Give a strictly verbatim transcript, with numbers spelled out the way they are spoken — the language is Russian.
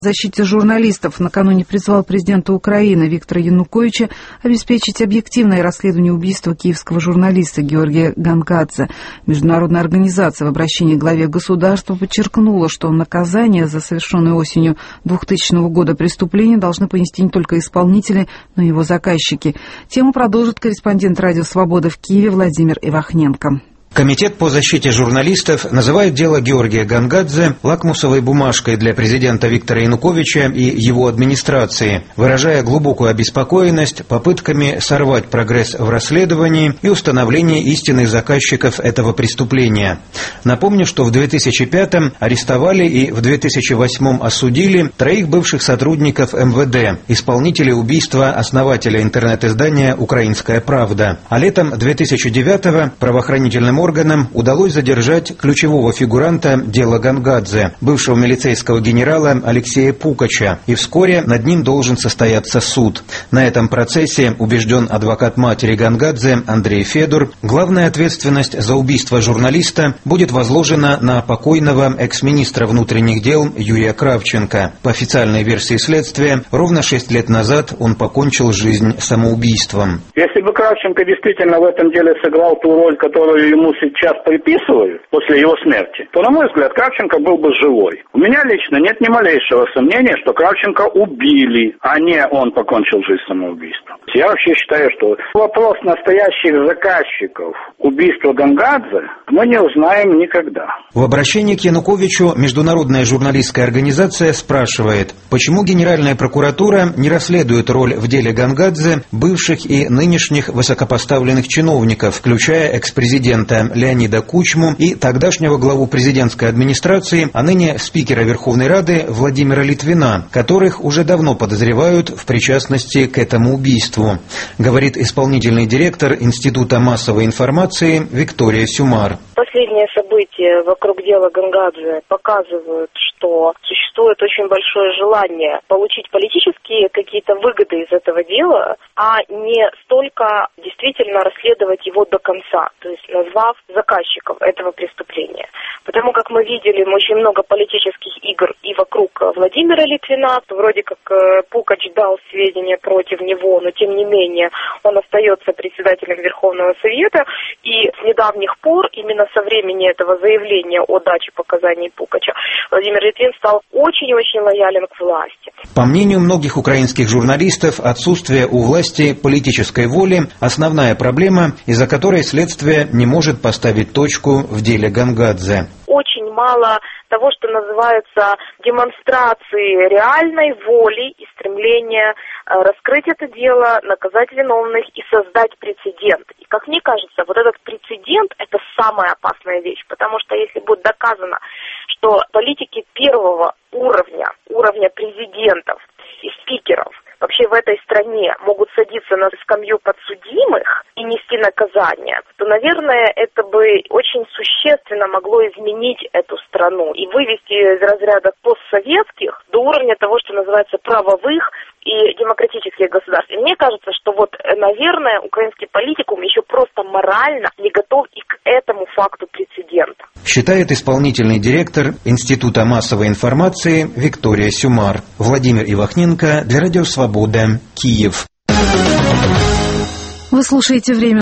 защите журналистов накануне призвал президента Украины Виктора Януковича обеспечить объективное расследование убийства киевского журналиста Георгия Гонгадзе. Международная организация в обращении к главе государства подчеркнула, что наказание за совершенное осенью двухтысячного года преступление должны понести не только исполнители, но и его заказчики. Тему продолжит корреспондент Радио Свобода в Киеве Владимир Ивахненко. Комитет по защите журналистов называет дело Георгия Гонгадзе лакмусовой бумажкой для президента Виктора Януковича и его администрации, выражая глубокую обеспокоенность попытками сорвать прогресс в расследовании и установлении истинных заказчиков этого преступления. Напомню, что в две тысячи пятом арестовали и в две тысячи восьмом осудили троих бывших сотрудников эм вэ дэ, исполнителей убийства основателя интернет-издания «Украинская правда». А летом две тысячи девятого правоохранительным органам удалось задержать ключевого фигуранта дела Гонгадзе, бывшего милицейского генерала Алексея Пукача, и вскоре над ним должен состояться суд. На этом процессе, убежден адвокат матери Гонгадзе Андрей Федор, главная ответственность за убийство журналиста будет возложена на покойного экс-министра внутренних дел Юрия Кравченко. По официальной версии следствия, ровно шесть лет назад он покончил жизнь самоубийством. Если бы Кравченко действительно в этом деле сыграл ту роль, которую ему сейчас приписывают после его смерти, то, на мой взгляд, Кравченко был бы живой. У меня лично нет ни малейшего сомнения, что Кравченко убили, а не он покончил жизнь самоубийством. Я вообще считаю, что вопрос настоящих заказчиков убийства Гонгадзе мы не узнаем никогда. В обращении к Януковичу международная журналистская организация спрашивает, почему Генеральная прокуратура не расследует роль в деле Гонгадзе бывших и нынешних высокопоставленных чиновников, включая экс-президента Леонида Кучму и тогдашнего главу президентской администрации, а ныне спикера Верховной Рады Владимира Литвина, которых уже давно подозревают в причастности к этому убийству, говорит исполнительный директор Института массовой информации Виктория Сюмар. Последние события вокруг дела Гонгадзе показывают, что существует очень большое желание получить политические какие-то выгоды из этого дела, а не столько действительно расследовать его до конца, то есть назвав заказчиков этого преступления. Потому как мы видели очень много политических игр и вокруг Владимира Литвина, вроде как Пукач дал сведения против него, но тем не менее он остается председателем Верховного Совета, и с недавних пор, именно со времени этого заявления о даче показаний Пукача, Владимир Литвин стал очень-очень лоялен к власти. По мнению многих украинских журналистов, отсутствие у власти политической воли – основная проблема, из-за которой следствие не может поставить точку в деле Гонгадзе. Очень мало того, что называется демонстрацией реальной воли и стремления раскрыть это дело, наказать виновных и создать прецедент. И, как мне кажется, вот этот прецедент – это самая опасная вещь, потому что если будет доказано, что политики первого уровня, уровня президентов и спикеров, вообще в этой стране могут садиться на скамью подсудимых и нести наказание, то, наверное, это бы очень существенно могло изменить эту страну и вывести из разряда постсоветских до уровня того, что называется правовых и демократических государств. И мне кажется, что вот, наверное, украинский политикум еще просто морально не готов и к этому факту прецедента. Считает исполнительный директор Института массовой информации Виктория Сюмар. Владимир Ивахненко для Радио Свобода, Киев. Вы слушаете «Время».